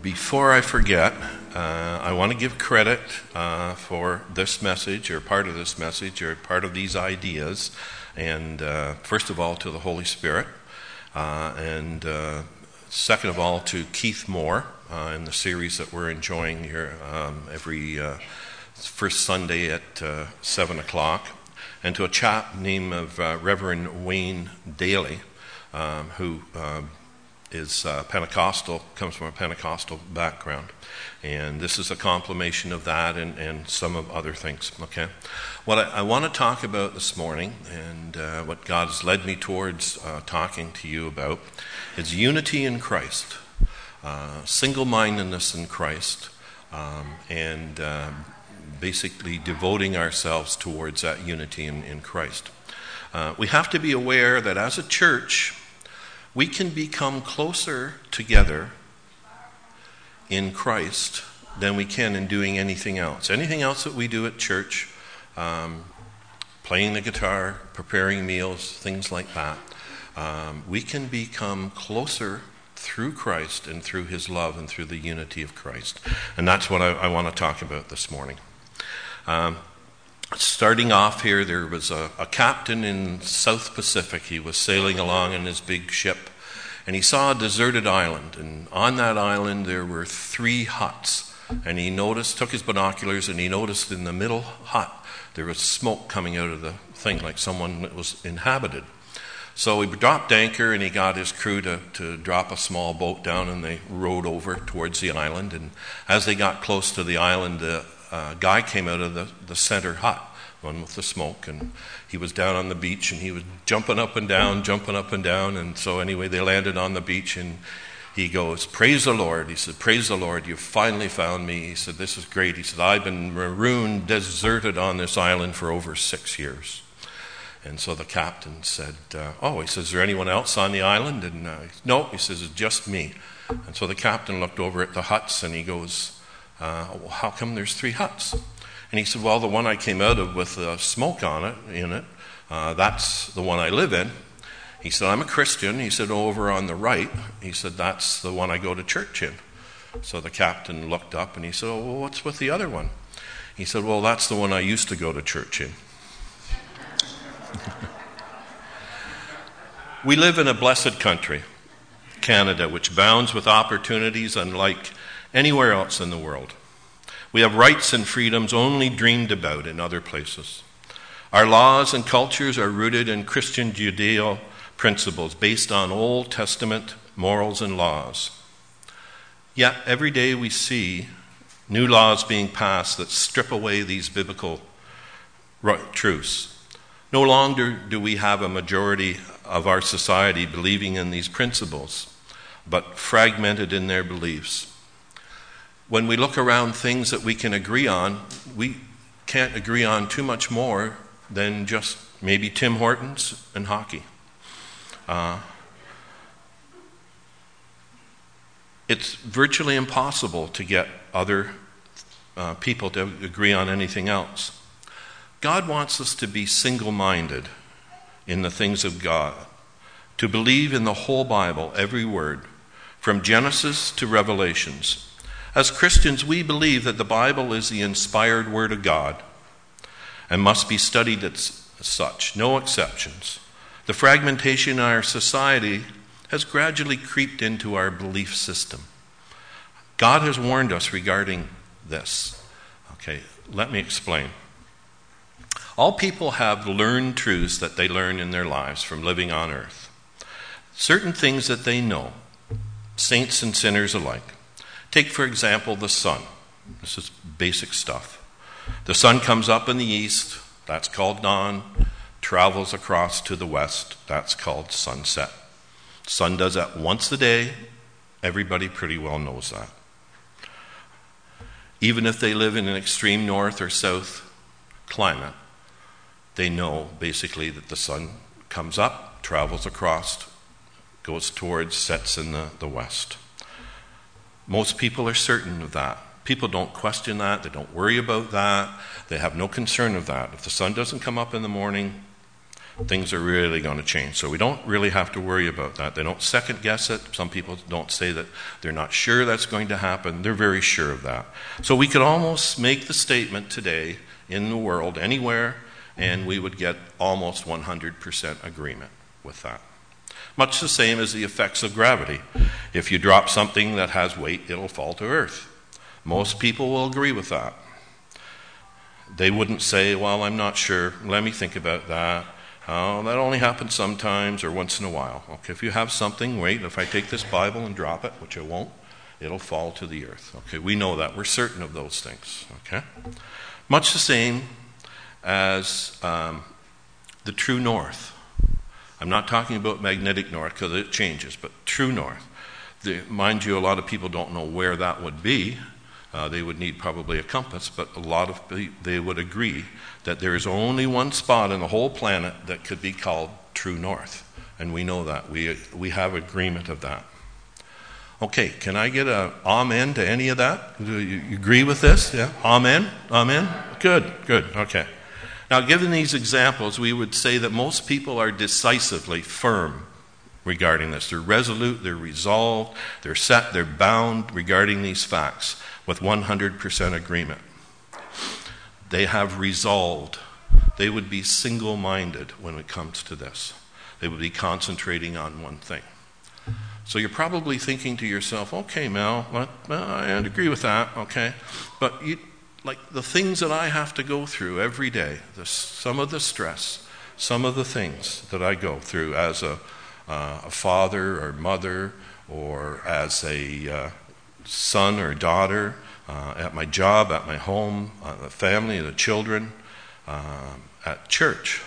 Before I forget, I want to give credit for this message, or part of this message, or part of these ideas, and first of all to the Holy Spirit, and second of all to Keith Moore in the series that we're enjoying here every first Sunday at 7 o'clock, and to a chap named Reverend Wayne Daly, who is Pentecostal, comes from a Pentecostal background. And this is a compilation of that and some of other things, okay? What I want to talk about this morning, and what God has led me towards talking to you about, is unity in Christ, single-mindedness in Christ, and basically devoting ourselves towards that unity in Christ. We have to be aware that as a church, we can become closer together in Christ than we can in doing anything else. Anything else that we do at church, playing the guitar, preparing meals, things like that, we can become closer through Christ and through His love and through the unity of Christ. And that's what I want to talk about this morning. Starting off here, there was a captain in South Pacific. He was sailing along in his big ship, and he saw a deserted island. And on that island, there were 3 huts. And he took his binoculars, and he noticed in the middle hut, there was smoke coming out of the thing, like someone that was inhabited. So he dropped anchor, and he got his crew to drop a small boat down, and they rowed over towards the island. And as they got close to the island, a guy came out of the center hut, one with the smoke, and he was down on the beach, and he was jumping up and down, and so anyway, they landed on the beach, and he goes, "Praise the Lord." He said, "Praise the Lord, you finally found me." He said, "This is great." He said, "I've been marooned, deserted on this island for over 6 years." And so the captain said, he says, "Is there anyone else on the island?" And no, he says, "It's just me." And so the captain looked over at the huts, and he goes, "Well, how come there's 3 huts?" And he said, "Well, the one I came out of with smoke in it, that's the one I live in." He said, "I'm a Christian." He said, "Over on the right," he said, "that's the one I go to church in." So the captain looked up and he said, "Oh, well, what's with the other one?" He said, "Well, that's the one I used to go to church in." We live in a blessed country, Canada, which abounds with opportunities unlike anywhere else in the world. We have rights and freedoms only dreamed about in other places. Our laws and cultures are rooted in Christian Judeo principles based on Old Testament morals and laws. Yet every day we see new laws being passed that strip away these biblical truths. No longer do we have a majority of our society believing in these principles, but fragmented in their beliefs. When we look around things that we can agree on, we can't agree on too much more than just maybe Tim Hortons and hockey. It's virtually impossible to get other people to agree on anything else. God wants us to be single-minded in the things of God, to believe in the whole Bible, every word, from Genesis to Revelations. As Christians, we believe that the Bible is the inspired Word of God and must be studied as such, no exceptions. The fragmentation in our society has gradually creeped into our belief system. God has warned us regarding this. Okay, let me explain. All people have learned truths that they learn in their lives from living on earth. Certain things that they know, saints and sinners alike. Take, for example, the sun. This is basic stuff. The sun comes up in the east, that's called dawn, travels across to the west, that's called sunset. Sun does that once a day. Everybody pretty well knows that. Even if they live in an extreme north or south climate, they know basically that the sun comes up, travels across, goes towards, sets in the west. Most people are certain of that. People don't question that. They don't worry about that. They have no concern of that. If the sun doesn't come up in the morning, things are really going to change. So we don't really have to worry about that. They don't second guess it. Some people don't say that they're not sure that's going to happen. They're very sure of that. So we could almost make the statement today in the world, anywhere, and we would get almost 100% agreement with that. Much the same as the effects of gravity. If you drop something that has weight, it'll fall to earth. Most people will agree with that. They wouldn't say, well, I'm not sure. Let me think about that. Oh, that only happens sometimes or once in a while. Okay, if you have something, wait, if I take this Bible and drop it, which I won't, it'll fall to the earth. Okay, we know that. We're certain of those things. Okay? Much the same as the true north. I'm not talking about magnetic north because it changes, but true north. Mind you, a lot of people don't know where that would be. They would need probably a compass, but a lot of people, they would agree that there is only one spot in the whole planet that could be called true north. And we know that. We have agreement of that. Okay, can I get an amen to any of that? Do you agree with this? Yeah? Amen? Amen? Good. Okay. Now, given these examples, we would say that most people are decisively firm regarding this. They're resolute, they're resolved, they're set, they're bound regarding these facts with 100% agreement. They have resolved. They would be single-minded when it comes to this. They would be concentrating on one thing. So you're probably thinking to yourself, okay, Mel, I agree with that, okay. But like the things that I have to go through every day, some of the stress, some of the things that I go through as a father or mother or as a son or daughter, at my job, at my home, the family, the children, at church.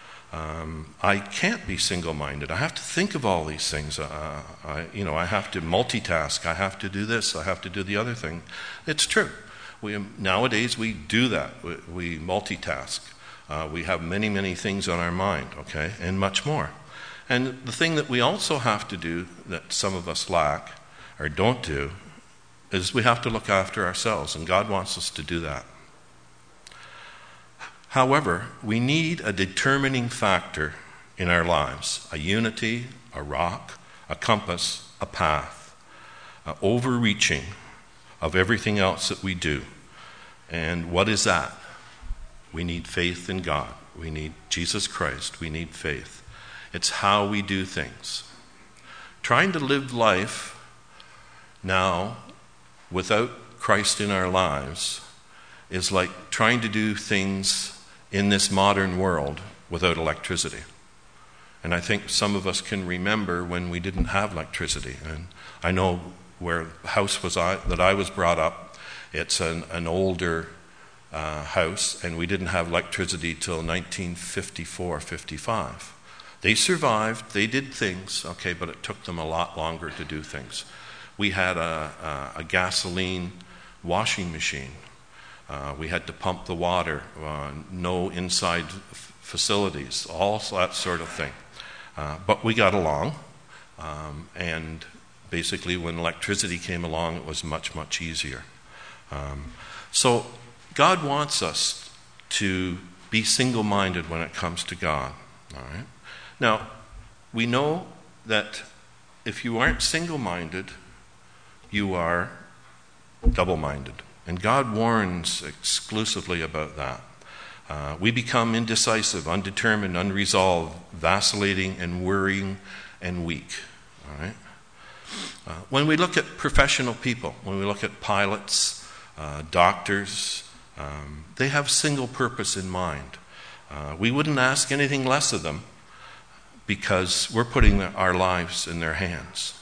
I can't be single-minded. I have to think of all these things. I have to multitask. I have to do this. I have to do the other thing. It's true. Nowadays we do that. We multitask. We have many, many things on our mind, okay, and much more. And the thing that we also have to do that some of us lack or don't do is we have to look after ourselves, and God wants us to do that. However, we need a determining factor in our lives, a unity, a rock, a compass, a path, an overreaching of everything else that we do. And what is that? We need faith in God. We need Jesus Christ. We need faith. It's how we do things. Trying to live life now without Christ in our lives is like trying to do things in this modern world without electricity. And I think some of us can remember when we didn't have electricity. And I know where the house that I was brought up, it's an older house, and we didn't have electricity till 1954-55. They survived, they did things, okay, but it took them a lot longer to do things. We had a gasoline washing machine. We had to pump the water, no inside facilities, all that sort of thing. But we got along, and basically when electricity came along, it was much, much easier. So God wants us to be single-minded when it comes to God. All right. Now, we know that if you aren't single-minded, you are double-minded. And God warns exclusively about that. We become indecisive, undetermined, unresolved, vacillating, and worrying, and weak. All right. When we look at professional people, when we look at pilots, doctors, they have single purpose in mind. We wouldn't ask anything less of them because we're putting our lives in their hands.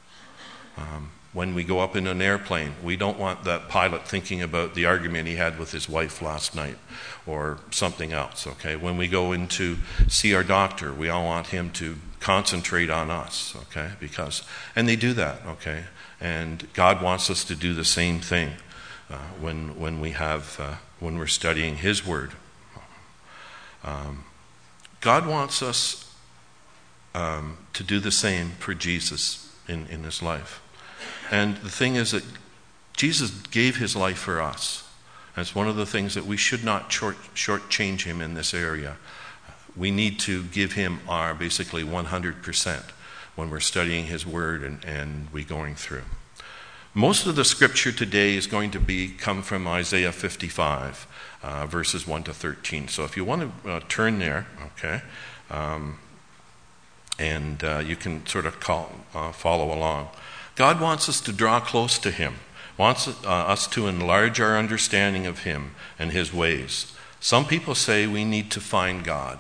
When we go up in an airplane, we don't want that pilot thinking about the argument he had with his wife last night or something else, okay? When we go in to see our doctor, we all want him to concentrate on us, okay? And they do that, okay? And God wants us to do the same thing when we're studying His Word. God wants us to do the same for Jesus in His life. And the thing is that Jesus gave His life for us. And it's one of the things that we should not shortchange Him in this area. we need to give him our basically 100% when we're studying his word and we're going through. Most of the scripture today is going to come from Isaiah 55, verses 1 to 13. So if you want to turn there, okay, and you can sort of follow along. God wants us to draw close to him, wants us to enlarge our understanding of him and his ways. Some people say we need to find God.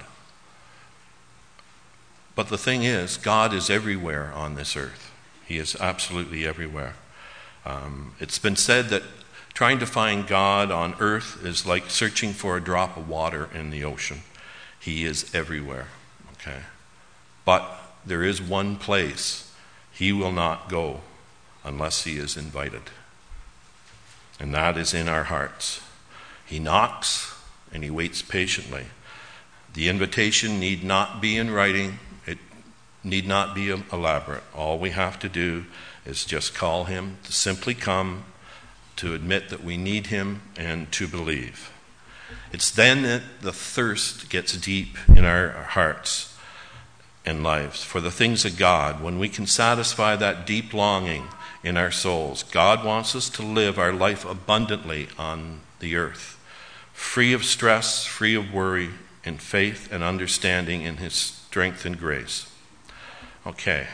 But the thing is, God is everywhere on this earth. He is absolutely everywhere. It's been said that trying to find God on earth is like searching for a drop of water in the ocean. He is everywhere, okay? But there is one place he will not go unless he is invited. And that is in our hearts. He knocks and he waits patiently. The invitation need not be in writing. It need not be elaborate. All we have to do is just call him, to simply come, to admit that we need him, and to believe. It's then that the thirst gets deep in our hearts and lives for the things of God. When we can satisfy that deep longing in our souls, God wants us to live our life abundantly on the earth, free of stress, free of worry, in faith and understanding in his strength and grace. Okay.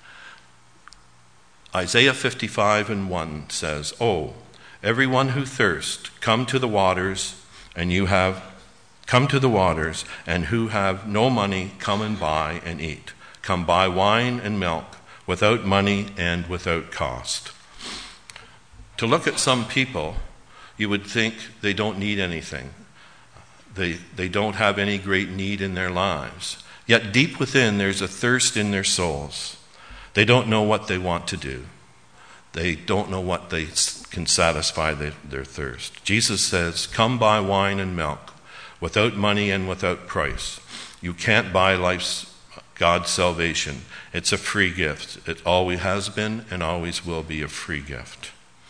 Isaiah 55:1 says, "Oh, everyone who thirsts, come to the waters, and come to the waters, and who have no money, come and buy and eat. Come buy wine and milk, without money and without cost." To look at some people, you would think they don't need anything. They don't have any great need in their lives. Yet deep within, there's a thirst in their souls. They don't know what they want to do. They don't know what they can satisfy their thirst. Jesus says, "Come buy wine and milk, without money and without price." You can't buy God's salvation. It's a free gift. It always has been and always will be a free gift.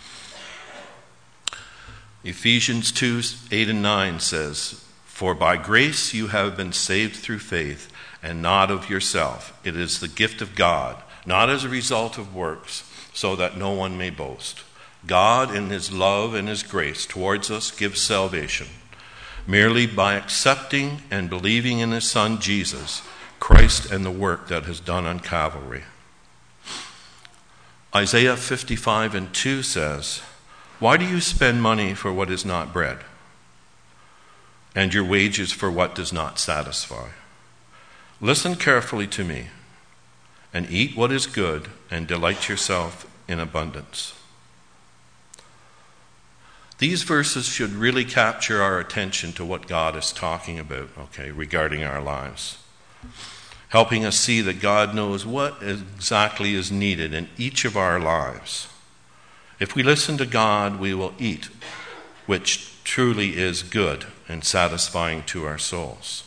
Ephesians 2:8-9 says, "For by grace you have been saved through faith, and not of yourself. It is the gift of God, not as a result of works, so that no one may boast. God, in his love and his grace towards us, gives salvation, merely by accepting and believing in his Son, Jesus, Christ, and the work that is done on Calvary." Isaiah 55:2 says, "Why do you spend money for what is not bread, and your wages for what does not satisfy? Listen carefully to me, and eat what is good, and delight yourself in abundance." These verses should really capture our attention to what God is talking about, okay, regarding our lives, helping us see that God knows what exactly is needed in each of our lives. If we listen to God, we will eat, which truly is good and satisfying to our souls.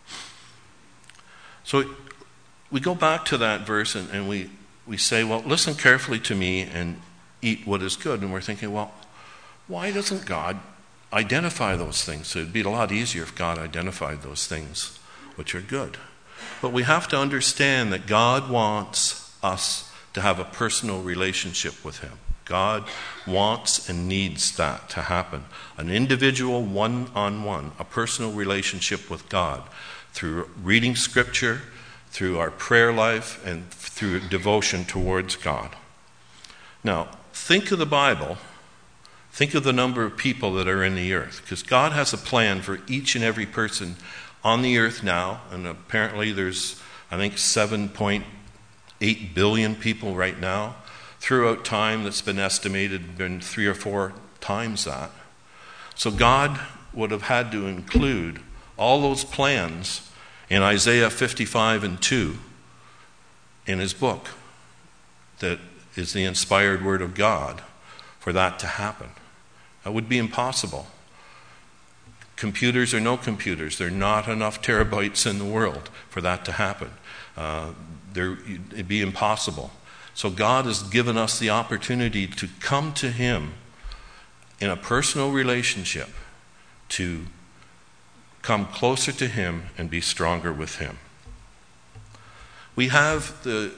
So we go back to that verse and we say, well, listen carefully to me and eat what is good. And we're thinking, well, why doesn't God identify those things? So it'd be a lot easier if God identified those things which are good. But we have to understand that God wants us to have a personal relationship with him. God wants and needs that to happen. An individual one-on-one, a personal relationship with God through reading Scripture, through our prayer life, and through devotion towards God. Now, think of the Bible. Think of the number of people that are in the earth, because God has a plan for each and every person on the earth now, and apparently there's, I think, 7.8 billion people right now. Throughout time, that's been estimated, been 3 or 4 times that. So God would have had to include all those plans in Isaiah 55:2 in his book that is the inspired word of God for that to happen. That would be impossible. Computers or no computers, there are not enough terabytes in the world for that to happen. It'd be impossible. So God has given us the opportunity to come to him in a personal relationship, to come closer to him and be stronger with him. We have the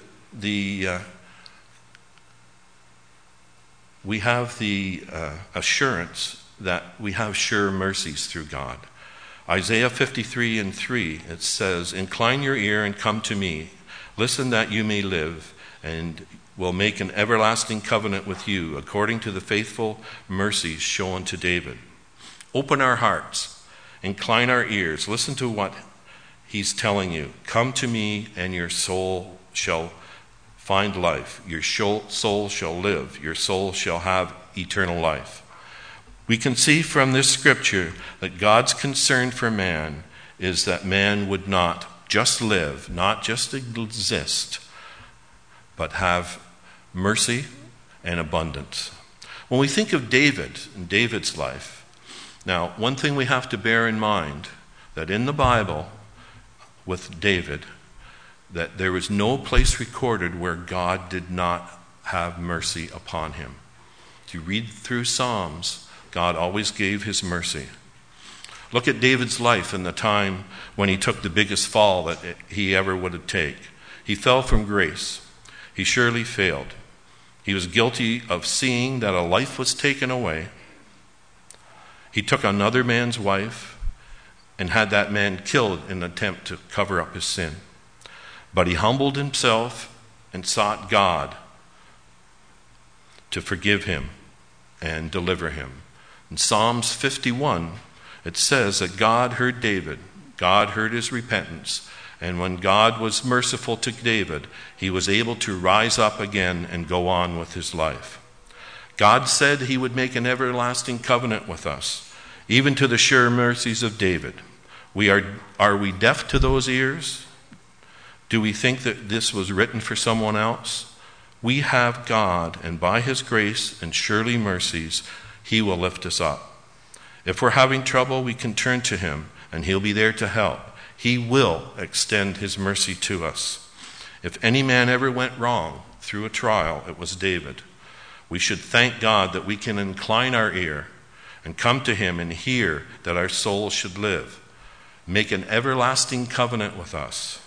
assurance that we have sure mercies through God. Isaiah 53:3, it says, "Incline your ear and come to me. Listen that you may live, and will make an everlasting covenant with you, according to the faithful mercies shown to David." Open our hearts, incline our ears, listen to what he's telling you. Come to me, and your soul shall find life. Your soul shall live. Your soul shall have eternal life. We can see from this scripture that God's concern for man is that man would not just live, not just exist, but have mercy and abundance. When we think of David and David's life, now one thing we have to bear in mind, that in the Bible with David, that there is no place recorded where God did not have mercy upon him. If you read through Psalms, God always gave his mercy. Look at David's life in the time when he took the biggest fall that he ever would take. He fell from grace. He surely failed. He was guilty of seeing that a life was taken away. He took another man's wife and had that man killed in an attempt to cover up his sin. But he humbled himself and sought God to forgive him and deliver him. In Psalms 51, it says that God heard David. God heard his repentance. And when God was merciful to David, he was able to rise up again and go on with his life. God said he would make an everlasting covenant with us, even to the sure mercies of David. Are we deaf to those ears? Do we think that this was written for someone else? We have God, and by his grace and surely mercies, he will lift us up. If we're having trouble, we can turn to him, and he'll be there to help. He will extend his mercy to us. If any man ever went wrong through a trial, it was David. We should thank God that we can incline our ear and come to him and hear that our soul should live. Make an everlasting covenant with us,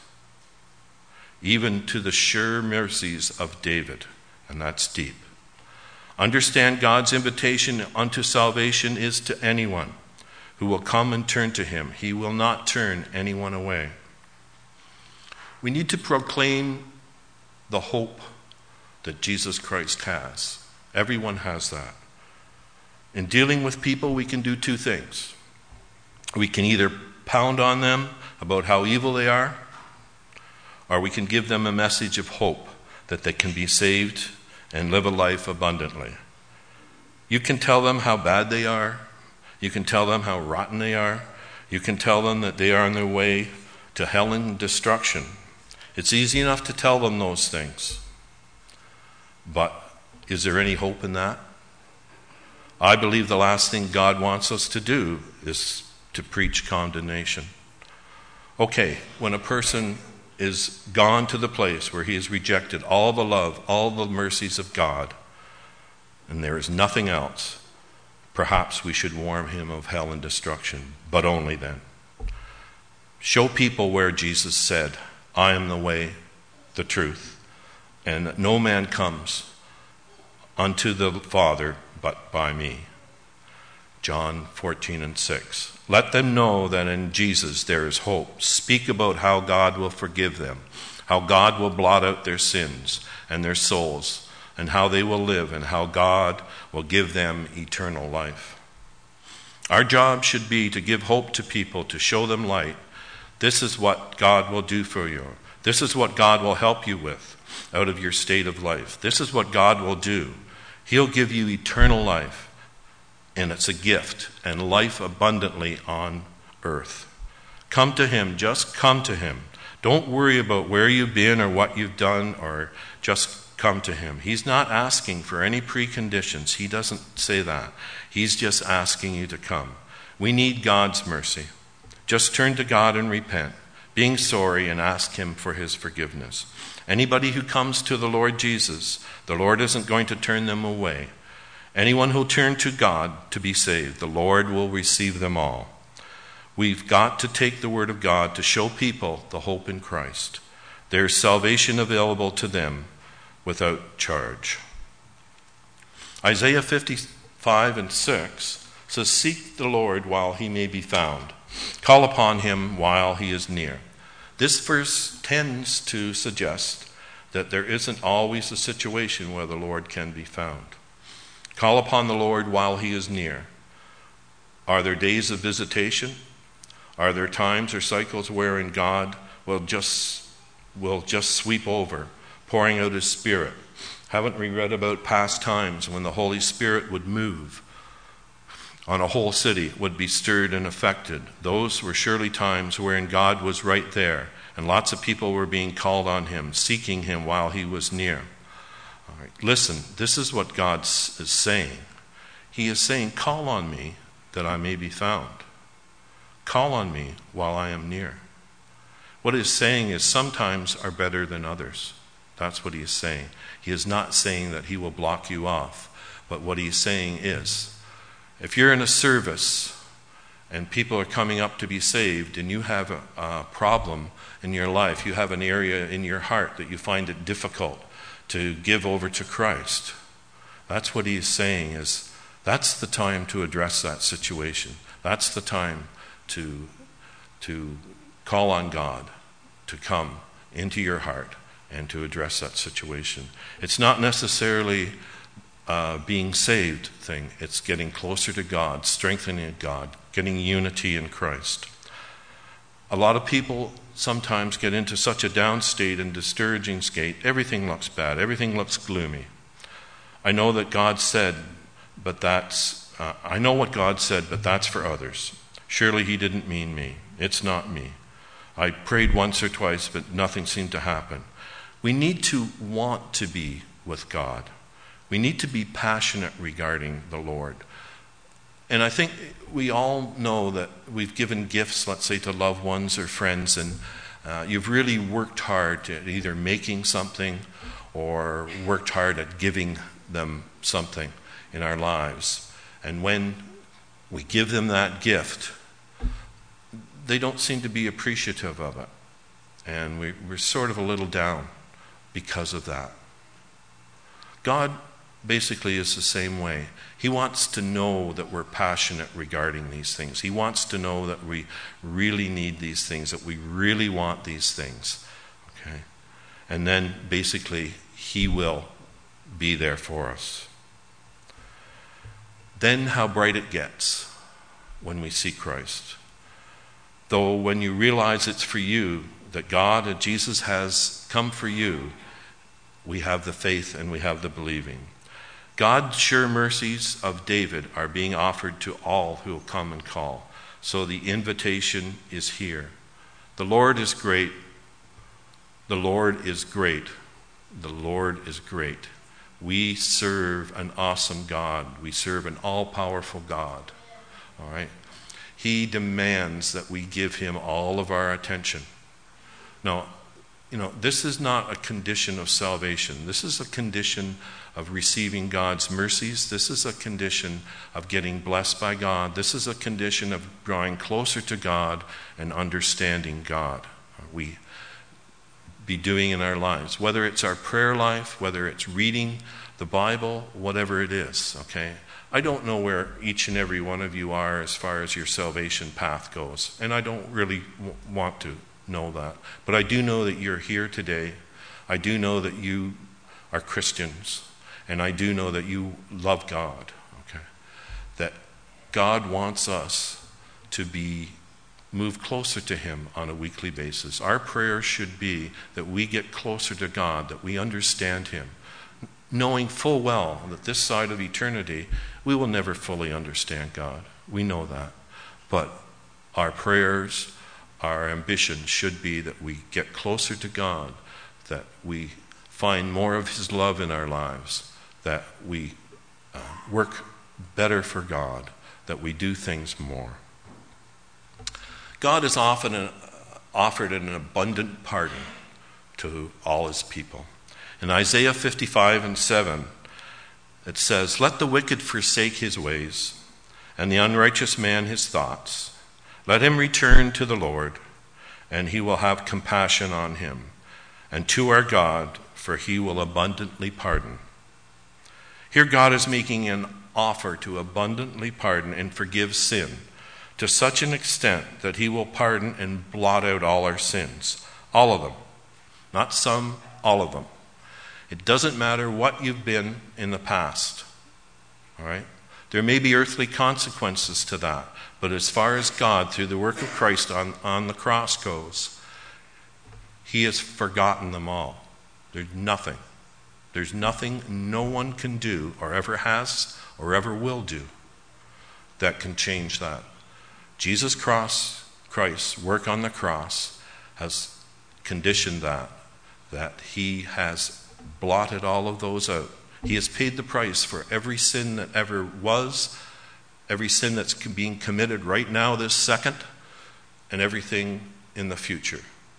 even to the sure mercies of David. And that's deep. Understand God's invitation unto salvation is to anyone who will come and turn to him. He will not turn anyone away. We need to proclaim the hope that Jesus Christ has. Everyone has that. In dealing with people, we can do two things. We can either pound on them about how evil they are, or we can give them a message of hope that they can be saved and live a life abundantly. You can tell them how bad they are. You can tell them how rotten they are. You can tell them that they are on their way to hell and destruction. It's easy enough to tell them those things. But is there any hope in that? I believe the last thing God wants us to do is to preach condemnation. Okay, when a person is gone to the place where he has rejected all the love, all the mercies of God, and there is nothing else, perhaps we should warn him of hell and destruction, but only then. Show people where Jesus said, I am the way, the truth, and that no man comes unto the Father but by me. John 14:6. Let them know that in Jesus there is hope. Speak about how God will forgive them, how God will blot out their sins and their souls, and how they will live, and how God will give them eternal life. Our job should be to give hope to people, to show them light. This is what God will do for you. This is what God will help you with out of your state of life. This is what God will do. He'll give you eternal life, and it's a gift, and life abundantly on earth. Come to him. Just come to him. Don't worry about where you've been or what you've done, or just come to him. He's not asking for any preconditions. He doesn't say that. He's just asking you to come. We need God's mercy. Just turn to God and repent, being sorry, and ask him for his forgiveness. Anybody who comes to the Lord Jesus, the Lord isn't going to turn them away. Anyone who'll turn to God to be saved, the Lord will receive them all. We've got to take the Word of God to show people the hope in Christ. There's salvation available to them without charge. Isaiah 55 and 6 says, "Seek the Lord while he may be found. Call upon him while he is near." This verse tends to suggest that there isn't always a situation where the Lord can be found. Call upon the Lord while he is near. Are there days of visitation? Are there times or cycles wherein God will just sweep over, pouring out his Spirit? Haven't we read about past times when the Holy Spirit would move on a whole city, would be stirred and affected? Those were surely times wherein God was right there, and lots of people were being called on him, seeking him while he was near. All right, listen, this is what God is saying. He is saying, call on me that I may be found. Call on me while I am near. What he's saying is sometimes are better than others. That's what he is saying. He is not saying that he will block you off. But what he's saying is, if you're in a service and people are coming up to be saved and you have a problem in your life, you have an area in your heart that you find it difficult to give over to Christ, that's what he's saying is, that's the time to address that situation. That's the time to call on God to come into your heart and to address that situation. It's not necessarily being saved thing. It's getting closer to God, strengthening God, getting unity in Christ. A lot of people sometimes get into such a down state and discouraging state. Everything looks bad. Everything looks gloomy. I know that God said, but I know what God said, but that's for others. Surely he didn't mean me. It's not me. I prayed once or twice, but nothing seemed to happen. We need to want to be with God. We need to be passionate regarding the Lord. And I think we all know that we've given gifts, let's say, to loved ones or friends, and you've really worked hard at either making something or worked hard at giving them something in our lives. And when we give them that gift, they don't seem to be appreciative of it. And we're sort of a little down because of that. God basically is the same way. He wants to know that we're passionate regarding these things. He wants to know that we really need these things, that we really want these things. Okay? And then basically he will be there for us. Then how bright it gets when we see Christ. Though when you realize it's for you, that God and Jesus has come for you, we have the faith and we have the believing. God's sure mercies of David are being offered to all who will come and call. So the invitation is here. The Lord is great. The Lord is great. The Lord is great. We serve an awesome God. We serve an all-powerful God. All right? He demands that we give him all of our attention. Now, this is not a condition of salvation. This is a condition of receiving God's mercies. This is a condition of getting blessed by God. This is a condition of drawing closer to God and understanding God. We be doing in our lives, whether it's our prayer life, whether it's reading the Bible, whatever it is, okay? I don't know where each and every one of you are as far as your salvation path goes, and I don't really want to know that. But I do know that you're here today. I do know that you are Christians, and I do know that you love God, okay? That God wants us to move closer to him on a weekly basis. Our prayer should be that we get closer to God, that we understand him, knowing full well that this side of eternity, we will never fully understand God. We know that. But our prayers, our ambition should be that we get closer to God, that we find more of his love in our lives, that we work better for God, that we do things more. God has often offered an abundant pardon to all his people. In Isaiah 55 and 7, it says, "Let the wicked forsake his ways, and the unrighteous man his thoughts. Let him return to the Lord, and he will have compassion on him, and to our God, for he will abundantly pardon. Here God is making an offer to abundantly pardon and forgive sin to such an extent that he will pardon and blot out all our sins. All of them. Not some, all of them. It doesn't matter what you've been in the past. All right? There may be earthly consequences to that, but as far as God, through the work of Christ on the cross goes, he has forgotten them all. There's nothing. There's nothing no one can do, or ever has, or ever will do, that can change that. Jesus Christ's work on the cross has conditioned that he has blotted all of those out. He has paid the price for every sin that ever was, every sin that's being committed right now, this second, and everything in the future.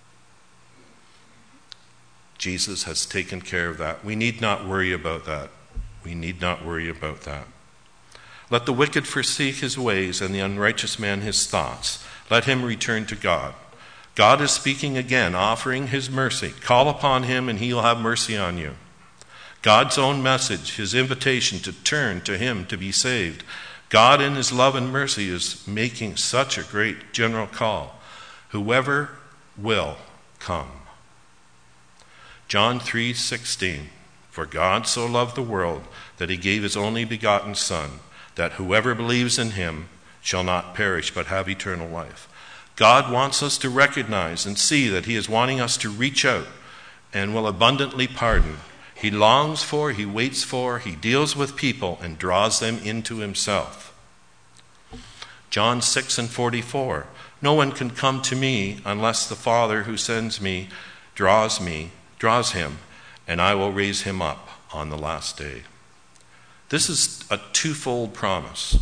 Jesus has taken care of that. We need not worry about that. We need not worry about that. Let the wicked forsake his ways and the unrighteous man his thoughts. Let him return to God. God is speaking again, offering his mercy. Call upon him and he will have mercy on you. God's own message, his invitation to turn to him to be saved. God in his love and mercy is making such a great general call. Whoever will, come. John 3:16, for God so loved the world that he gave his only begotten Son, that whoever believes in him shall not perish but have eternal life. God wants us to recognize and see that he is wanting us to reach out and will abundantly pardon. He longs for, he waits for, he deals with people and draws them into himself. John 6:44, no one can come to me unless the Father who sends me draws him, and I will raise him up on the last day. This is a twofold promise.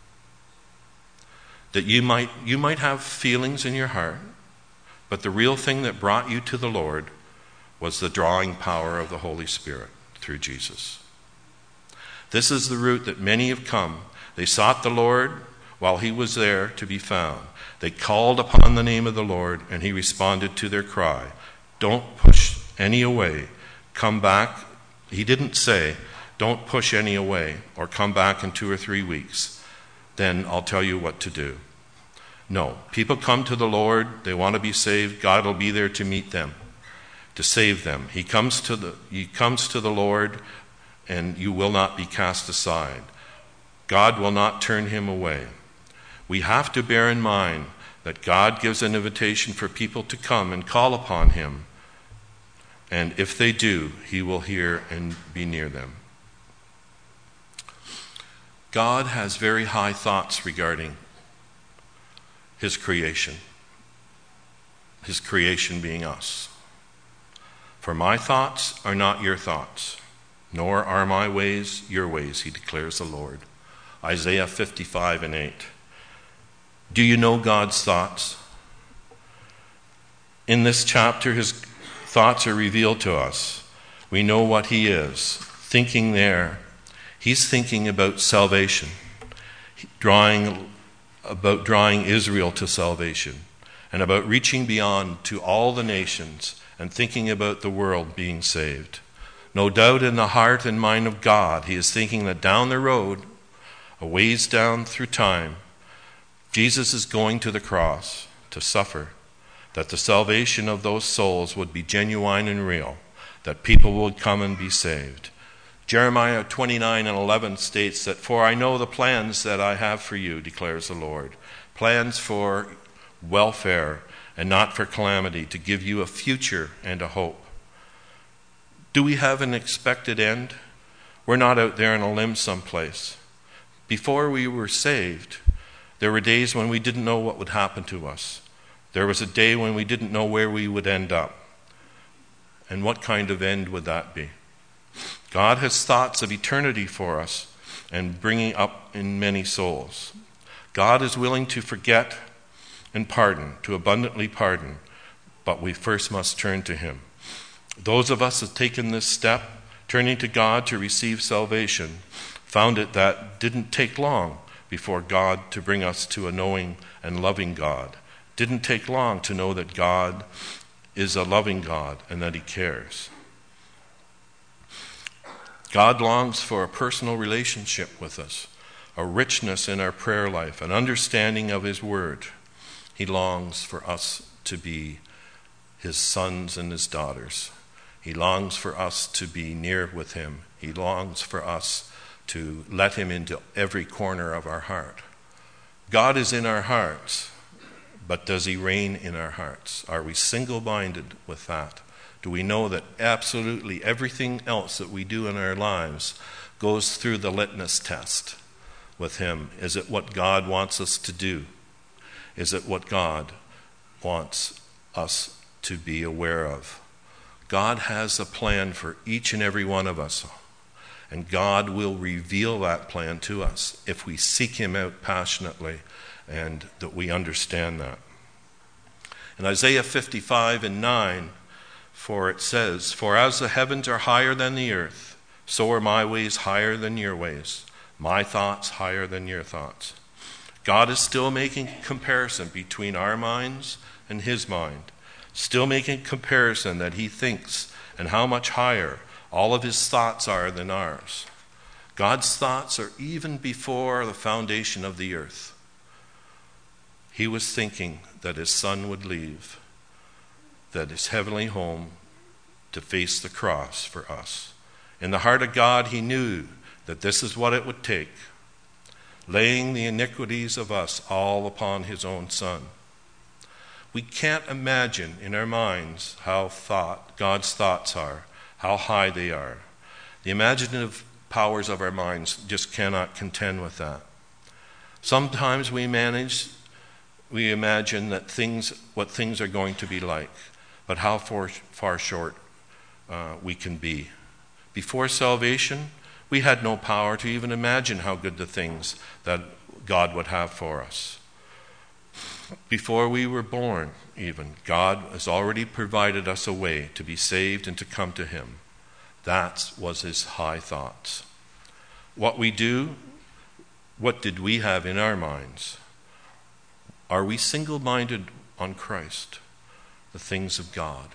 That you might have feelings in your heart, but the real thing that brought you to the Lord was the drawing power of the Holy Spirit through Jesus. This is the route that many have come. They sought the Lord while he was there to be found. They called upon the name of the Lord, and he responded to their cry. Don't push any away. Come back. He didn't say, don't push any away or come back in 2 or 3 weeks. Then I'll tell you what to do. No, people come to the Lord. They want to be saved. God will be there to meet them, to save them. He comes to the Lord, and you will not be cast aside. God will not turn him away. We have to bear in mind that God gives an invitation for people to come and call upon him. And if they do, he will hear and be near them. God has very high thoughts regarding his creation being us. For my thoughts are not your thoughts, nor are my ways your ways, he declares the Lord. Isaiah 55:8. Do you know God's thoughts? In this chapter, his thoughts are revealed to us. We know what he is thinking there. He's thinking about salvation, about drawing Israel to salvation, and about reaching beyond to all the nations and thinking about the world being saved. No doubt in the heart and mind of God, he is thinking that down the road, a ways down through time, Jesus is going to the cross to suffer, that the salvation of those souls would be genuine and real, that people would come and be saved. Jeremiah 29:11 states that, for I know the plans that I have for you, declares the Lord, plans for welfare and not for calamity, to give you a future and a hope. Do we have an expected end? We're not out there on a limb someplace. Before we were saved, there were days when we didn't know what would happen to us. There was a day when we didn't know where we would end up. And what kind of end would that be? God has thoughts of eternity for us and bringing up in many souls. God is willing to forget and pardon, to abundantly pardon, but we first must turn to him. Those of us who have taken this step, turning to God to receive salvation, found it that didn't take long. before God to bring us to a knowing and loving God. Didn't take long to know that God is a loving God and that he cares. God longs for a personal relationship with us, a richness in our prayer life, an understanding of his word. He longs for us to be his sons and his daughters. He longs for us to be near with him. He longs for us to let him into every corner of our heart. God is in our hearts, but does he reign in our hearts? Are we single-minded with that? Do we know that absolutely everything else that we do in our lives goes through the litmus test with him? Is it what God wants us to do? Is it what God wants us to be aware of? God has a plan for each and every one of us, and God will reveal that plan to us if we seek him out passionately and that we understand that. In Isaiah 55:9, for it says, "For as the heavens are higher than the earth, so are my ways higher than your ways, my thoughts higher than your thoughts." God is still making comparison between our minds and his mind, still making comparison that he thinks and how much higher all of his thoughts are than ours. God's thoughts are even before the foundation of the earth. He was thinking that his son would leave, that his heavenly home, to face the cross for us. In the heart of God, he knew that this is what it would take, laying the iniquities of us all upon his own son. We can't imagine in our minds how God's thoughts are, how high they are. The imaginative powers of our minds just cannot contend with that. Sometimes we imagine that what things are going to be like, but how far short we can be. Before salvation, we had no power to even imagine how good the things that God would have for us. Before we were born, even, God has already provided us a way to be saved and to come to him. That was his high thoughts. What we do, what did we have in our minds? Are we single-minded on Christ, the things of God?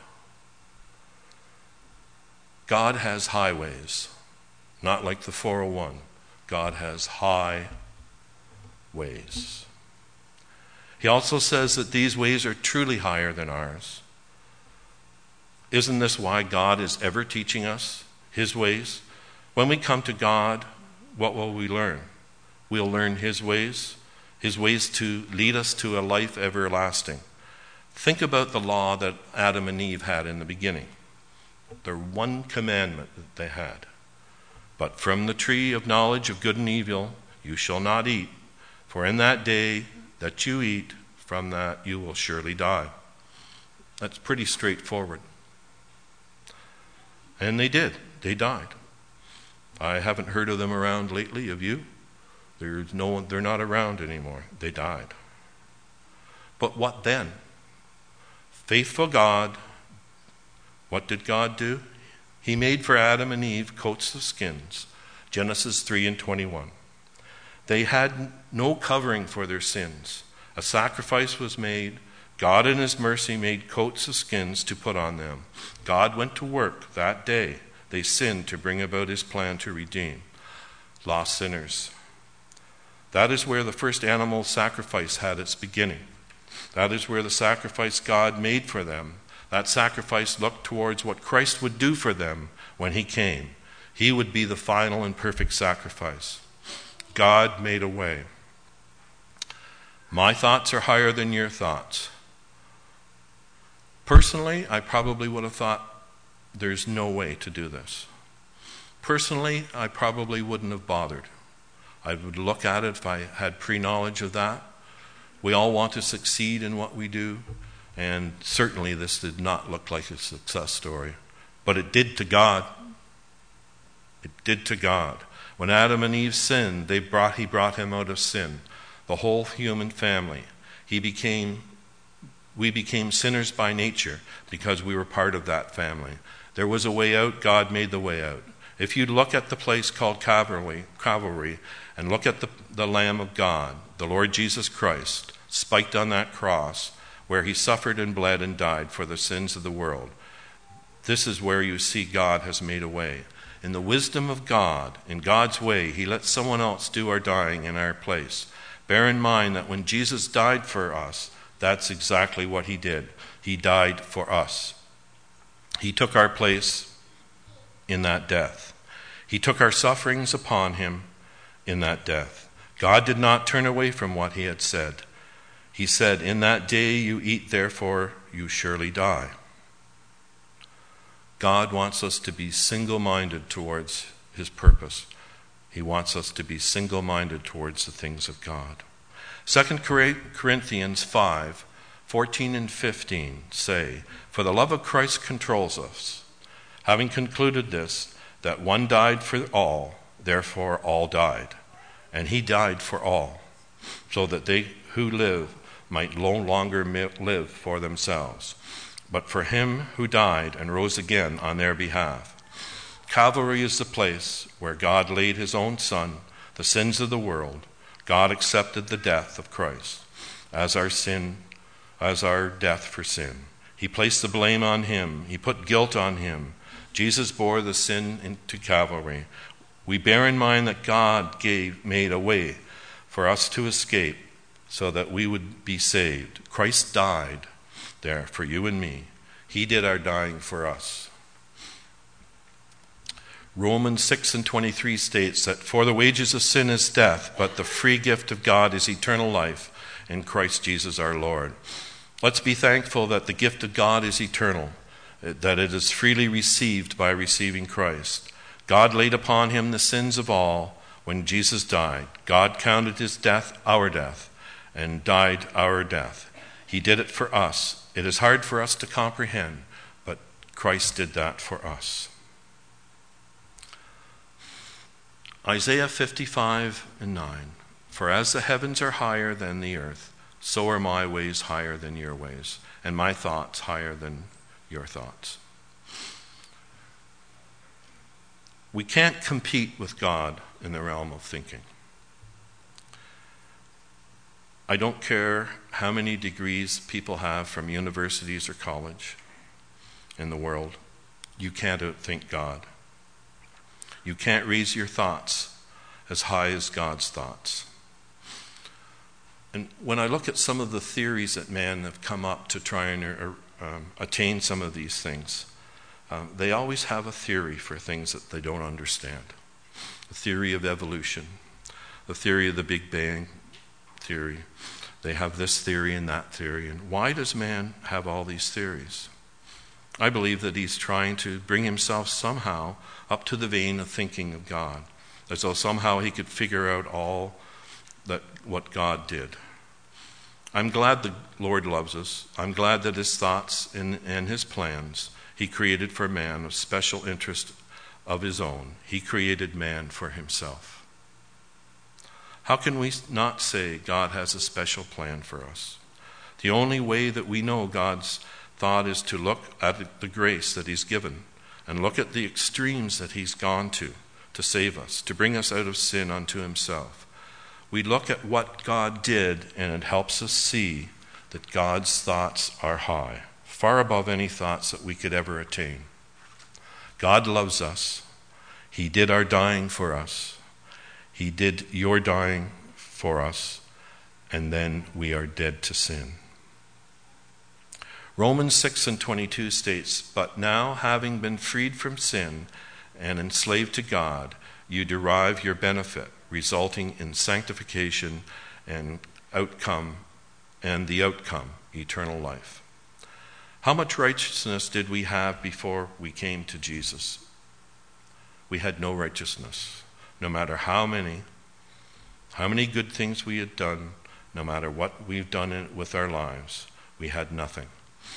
God has highways, not like the 401. God has high ways. He also says that these ways are truly higher than ours. Isn't this why God is ever teaching us his ways? When we come to God, what will we learn? We'll learn his ways to lead us to a life everlasting. Think about the law that Adam and Eve had in the beginning. The one commandment that they had. But from the tree of knowledge of good and evil you shall not eat, for in that day that you eat from that you will surely die. That's pretty straightforward. And they did. They died. I haven't heard of them around lately. Have you? They're not around anymore. They died. But what then? Faithful God, what did God do? He made for Adam and Eve coats of skins. Genesis 3:21. They had no covering for their sins. A sacrifice was made. God in his mercy made coats of skins to put on them. God went to work that day. They sinned to bring about his plan to redeem lost sinners. That is where the first animal sacrifice had its beginning. That is where the sacrifice God made for them. That sacrifice looked towards what Christ would do for them when he came. He would be the final and perfect sacrifice. God made a way. My thoughts are higher than your thoughts. Personally, I probably would have thought there's no way to do this. Personally, I probably wouldn't have bothered. I would look at it if I had pre-knowledge of that. We all want to succeed in what we do, and certainly this did not look like a success story. But it did to God. It did to God. When Adam and Eve sinned, he brought him out of sin. The whole human family. We became sinners by nature because we were part of that family. There was a way out. God made the way out. If you look at the place called Calvary and look at the Lamb of God, the Lord Jesus Christ, spiked on that cross, where he suffered and bled and died for the sins of the world, this is where you see God has made a way. In the wisdom of God, in God's way, he lets someone else do our dying in our place. Bear in mind that when Jesus died for us, that's exactly what he did. He died for us. He took our place in that death. He took our sufferings upon him in that death. God did not turn away from what he had said. He said, "In that day you eat, therefore you surely die." God wants us to be single-minded towards his purpose. He wants us to be single-minded towards the things of God. 2 Corinthians 5:14 and 15 say, "For the love of Christ controls us, having concluded this, that one died for all, therefore all died. And he died for all, so that they who live might no longer live for themselves, but for him who died and rose again on their behalf." Calvary is the place where God laid his own Son, the sins of the world. God accepted the death of Christ as our death for sin. He placed the blame on him. He put guilt on him. Jesus bore the sin into Calvary. We bear in mind that God made a way for us to escape so that we would be saved. Christ died there for you and me. He did our dying for us. Romans 6:23 states that for the wages of sin is death, but the free gift of God is eternal life in Christ Jesus our Lord. Let's be thankful that the gift of God is eternal, that it is freely received by receiving Christ. God laid upon him the sins of all when Jesus died. God counted his death our death and died our death. He did it for us. It is hard for us to comprehend, but Christ did that for us. Isaiah 55:9, "For as the heavens are higher than the earth, so are my ways higher than your ways, and my thoughts higher than your thoughts." We can't compete with God in the realm of thinking. I don't care how many degrees people have from universities or college in the world. You can't outthink God. You can't raise your thoughts as high as God's thoughts. And when I look at some of the theories that men have come up to try and attain some of these things, they always have a theory for things that they don't understand. The theory of evolution, the theory of the Big Bang theory. They have this theory and that theory. And why does man have all these theories? I believe that he's trying to bring himself somehow up to the vein of thinking of God, as though somehow he could figure out all that what God did. I'm glad the Lord loves us. I'm glad that his thoughts and his plans he created for man of special interest of his own. He created man for himself. How can we not say God has a special plan for us? The only way that we know God's thought is to look at the grace that he's given and look at the extremes that he's gone to save us, to bring us out of sin unto himself. We look at what God did, and it helps us see that God's thoughts are high, far above any thoughts that we could ever attain. God loves us. He did our dying for us. He did your dying for us, and then we are dead to sin. Romans 6:22 states, "But now, having been freed from sin and enslaved to God, you derive your benefit, resulting in sanctification and the outcome, eternal life." How much righteousness did we have before we came to Jesus? We had no righteousness. No matter how many good things we had done, no matter what we've done with our lives, we had nothing.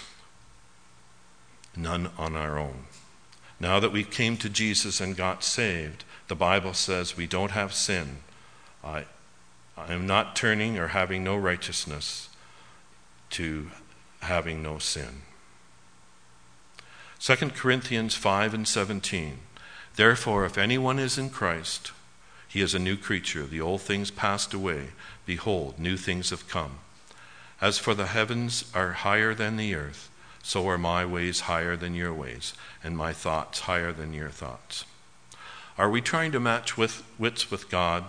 None on our own. Now that we came to Jesus and got saved, the Bible says we don't have sin. I am not turning or having no righteousness to having no sin. 2 Corinthians 5:17. Therefore, if anyone is in Christ, he is a new creature. The old things passed away. Behold, new things have come. As for the heavens are higher than the earth, so are my ways higher than your ways, and my thoughts higher than your thoughts. Are we trying to match wits with God?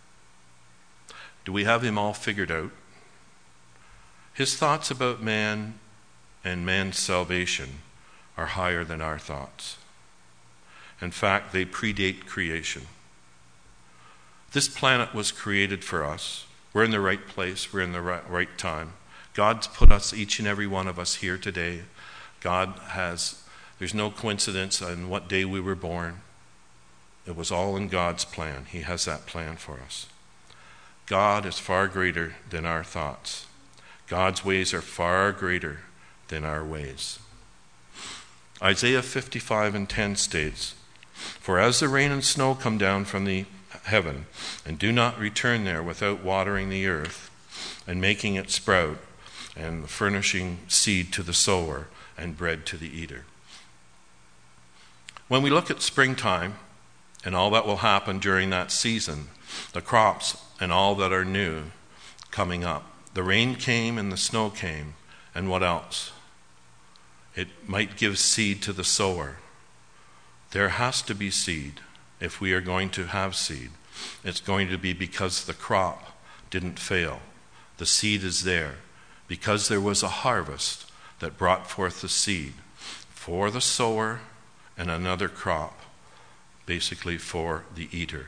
Do we have him all figured out? His thoughts about man and man's salvation are higher than our thoughts. In fact, they predate creation. This planet was created for us. We're in the right place. We're in the right time. God's put us, each and every one of us, here today. There's no coincidence on what day we were born. It was all in God's plan. He has that plan for us. God is far greater than our thoughts. God's ways are far greater than our ways. Isaiah 55:10 states, "For as the rain and snow come down from the heaven, and do not return there without watering the earth, and making it sprout, and furnishing seed to the sower, and bread to the eater." When we look at springtime, and all that will happen during that season, the crops and all that are new coming up. The rain came and the snow came, and what else? It might give seed to the sower. There has to be seed if we are going to have seed. It's going to be because the crop didn't fail. The seed is there because there was a harvest that brought forth the seed for the sower and another crop, basically for the eater.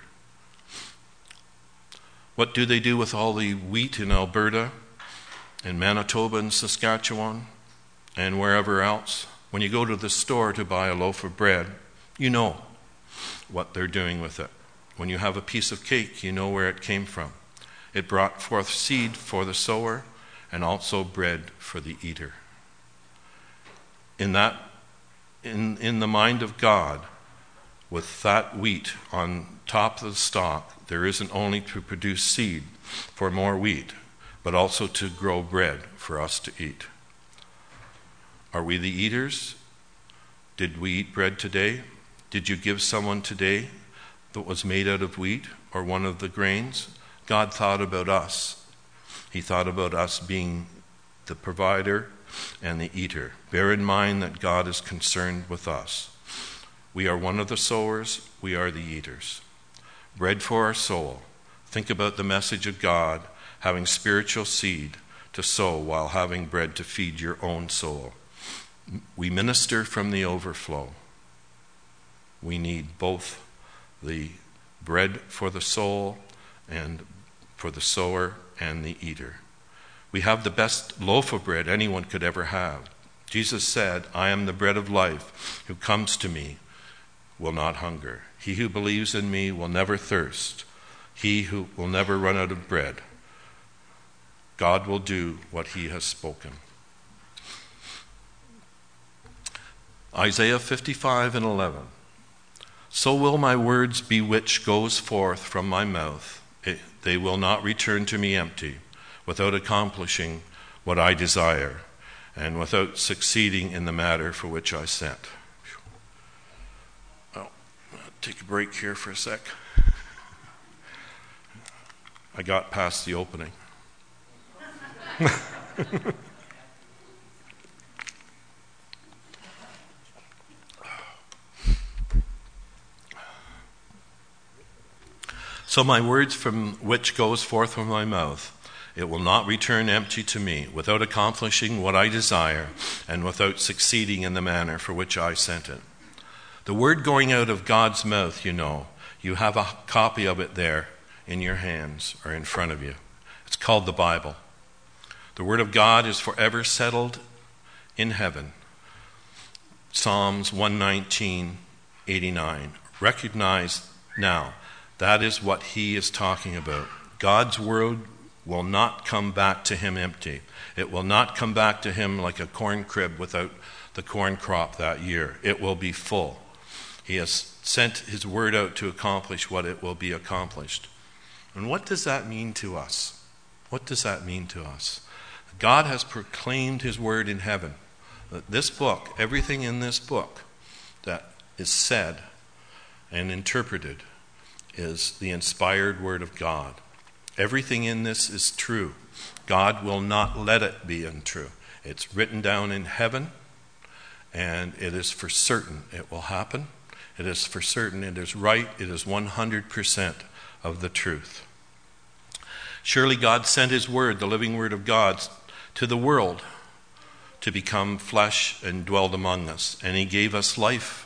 What do they do with all the wheat in Alberta and Manitoba and Saskatchewan and wherever else? When you go to the store to buy a loaf of bread, you know what they're doing with it. When you have a piece of cake, you know where it came from. It brought forth seed for the sower and also bread for the eater. In the mind of God, with that wheat on top of the stalk, there isn't only to produce seed for more wheat, but also to grow bread for us to eat. Are we the eaters? Did we eat bread today? Did you give someone today that was made out of wheat or one of the grains? God thought about us. He thought about us being the provider and the eater. Bear in mind that God is concerned with us. We are one of the sowers, we are the eaters. Bread for our soul. Think about the message of God, having spiritual seed to sow while having bread to feed your own soul. We minister from the overflow. We need both the bread for the soul and for the sower and the eater. We have the best loaf of bread anyone could ever have. Jesus said, "I am the bread of life. Who comes to me will not hunger. He who believes in me will never thirst. He who will never run out of bread." God will do what he has spoken. Isaiah 55:11. "So will my words be which goes forth from my mouth. They will not return to me empty, without accomplishing what I desire, and without succeeding in the matter for which I sent." Well, I'll take a break here for a sec. I got past the opening. "So my words from which goes forth from my mouth, it will not return empty to me, without accomplishing what I desire, and without succeeding in the manner for which I sent it." The word going out of God's mouth, you have a copy of it there in your hands or in front of you. It's called the Bible. The word of God is forever settled in heaven. Psalms 119:89. Recognize now, that is what he is talking about. God's word will not come back to him empty. It will not come back to him like a corn crib without the corn crop that year. It will be full. He has sent his word out to accomplish what it will be accomplished. And what does that mean to us? What does that mean to us? God has proclaimed his word in heaven. This book, everything in this book that is said and interpreted is the inspired Word of God. Everything in this is true. God will not let it be untrue. It's written down in heaven, and it is for certain it will happen. It is for certain it is right. It is 100% of the truth. Surely God sent his word, the living word of God, to the world to become flesh and dwelled among us, and he gave us life.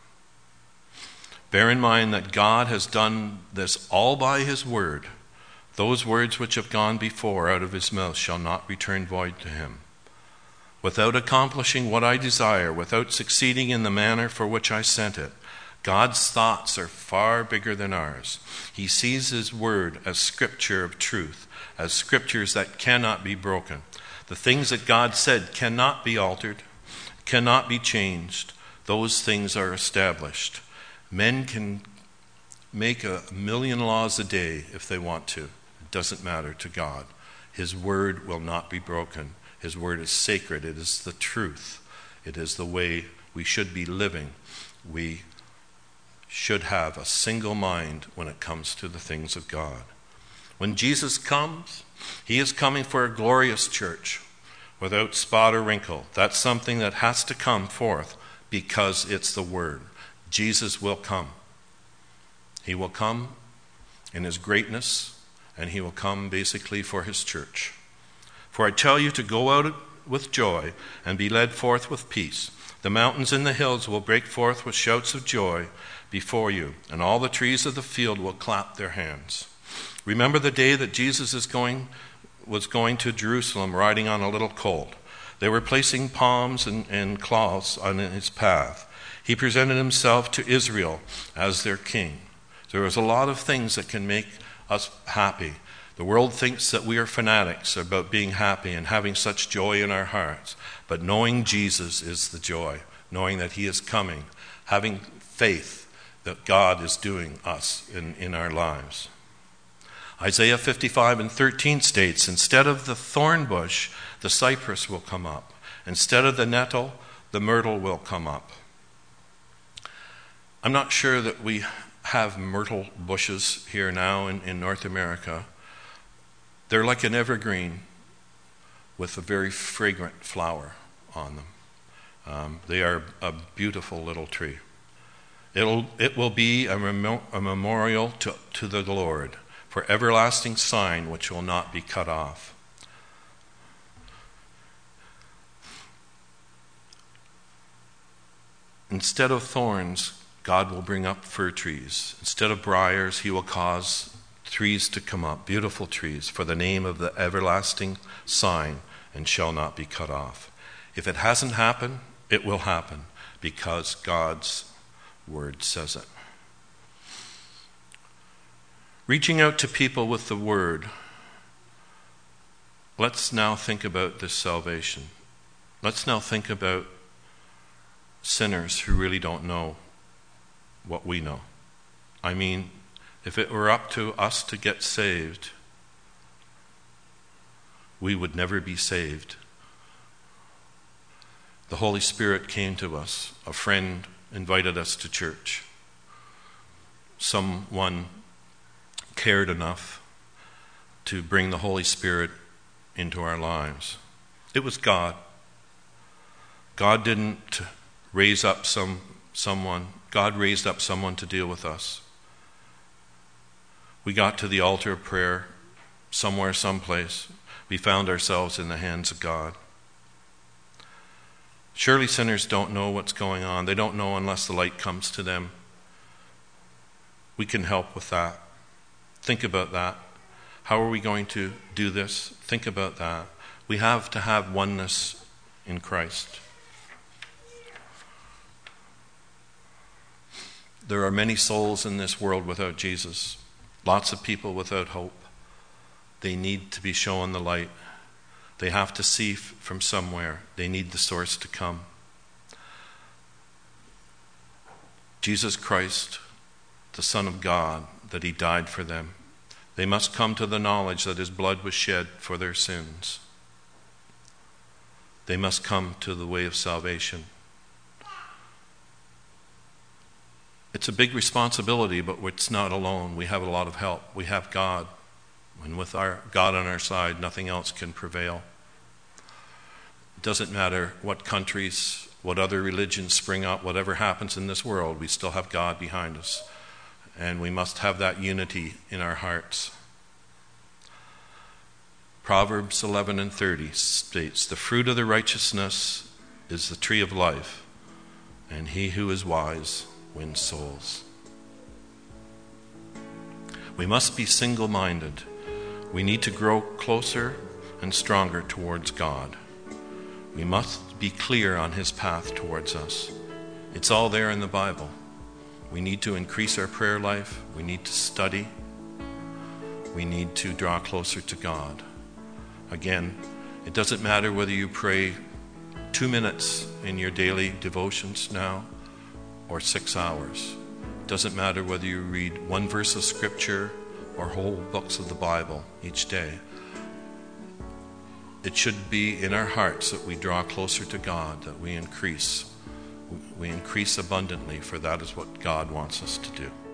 Bear in mind that God has done this all by his word. Those words which have gone before out of his mouth shall not return void to him. Without accomplishing what I desire, without succeeding in the manner for which I sent it, God's thoughts are far bigger than ours. He sees his word as scripture of truth, as scriptures that cannot be broken. The things that God said cannot be altered, cannot be changed. Those things are established. Men can make 1,000,000 laws a day if they want to. It doesn't matter to God. His word will not be broken. His word is sacred. It is the truth. It is the way we should be living. We should have a single mind when it comes to the things of God. When Jesus comes, he is coming for a glorious church without spot or wrinkle. That's something that has to come forth because it's the word. Jesus will come. He will come in his greatness, and he will come basically for his church. For I tell you to go out with joy and be led forth with peace. The mountains and the hills will break forth with shouts of joy before you, and all the trees of the field will clap their hands. Remember the day that Jesus was going to Jerusalem riding on a little colt. They were placing palms and cloths on his path. He presented himself to Israel as their king. There was a lot of things that can make us happy. The world thinks that we are fanatics about being happy and having such joy in our hearts. But knowing Jesus is the joy, knowing that he is coming, having faith that God is doing us in our lives. Isaiah 55:13 states, instead of the thorn bush, the cypress will come up. Instead of the nettle, the myrtle will come up. I'm not sure that we have myrtle bushes here now in North America. They're like an evergreen with a very fragrant flower on them. They are a beautiful little tree. It will be a memorial to the Lord, for everlasting sign which will not be cut off. Instead of thorns, God will bring up fir trees. Instead of briars, he will cause trees to come up, beautiful trees, for the name of the everlasting sign, and shall not be cut off. If it hasn't happened, it will happen, because God's word says it. Reaching out to people with the word, let's now think about this salvation. Let's now think about sinners who really don't know what we know. I mean, if it were up to us to get saved, we would never be saved. The Holy Spirit came to us. A friend invited us to church. Someone cared enough to bring the Holy Spirit into our lives. It was God. God didn't raise up someone. God raised up someone to deal with us. We got to the altar of prayer somewhere, someplace. We found ourselves in the hands of God. Surely sinners don't know what's going on. They don't know unless the light comes to them. We can help with that. Think about that. How are we going to do this? Think about that. We have to have oneness in Christ. There are many souls in this world without Jesus. Lots of people without hope. They need to be shown the light. They have to see from somewhere. They need the source to come. Jesus Christ, the Son of God, that he died for them. They must come to the knowledge that his blood was shed for their sins. They must come to the way of salvation. It's a big responsibility, but it's not alone. We have a lot of help. We have God. And with our God on our side, nothing else can prevail. It doesn't matter what countries, what other religions spring up, whatever happens in this world, we still have God behind us. And we must have that unity in our hearts. Proverbs 11:30 states, "The fruit of the righteousness is the tree of life, and he who is wise wins souls." We must be single-minded. We need to grow closer and stronger towards God. We must be clear on his path towards us. It's all there in the Bible. We need to increase our prayer life. We need to study. We need to draw closer to God. Again, it doesn't matter whether you pray 2 minutes in your daily devotions now or 6 hours. It doesn't matter whether you read one verse of Scripture or whole books of the Bible each day. It should be in our hearts that we draw closer to God, that we increase. We increase abundantly, for that is what God wants us to do.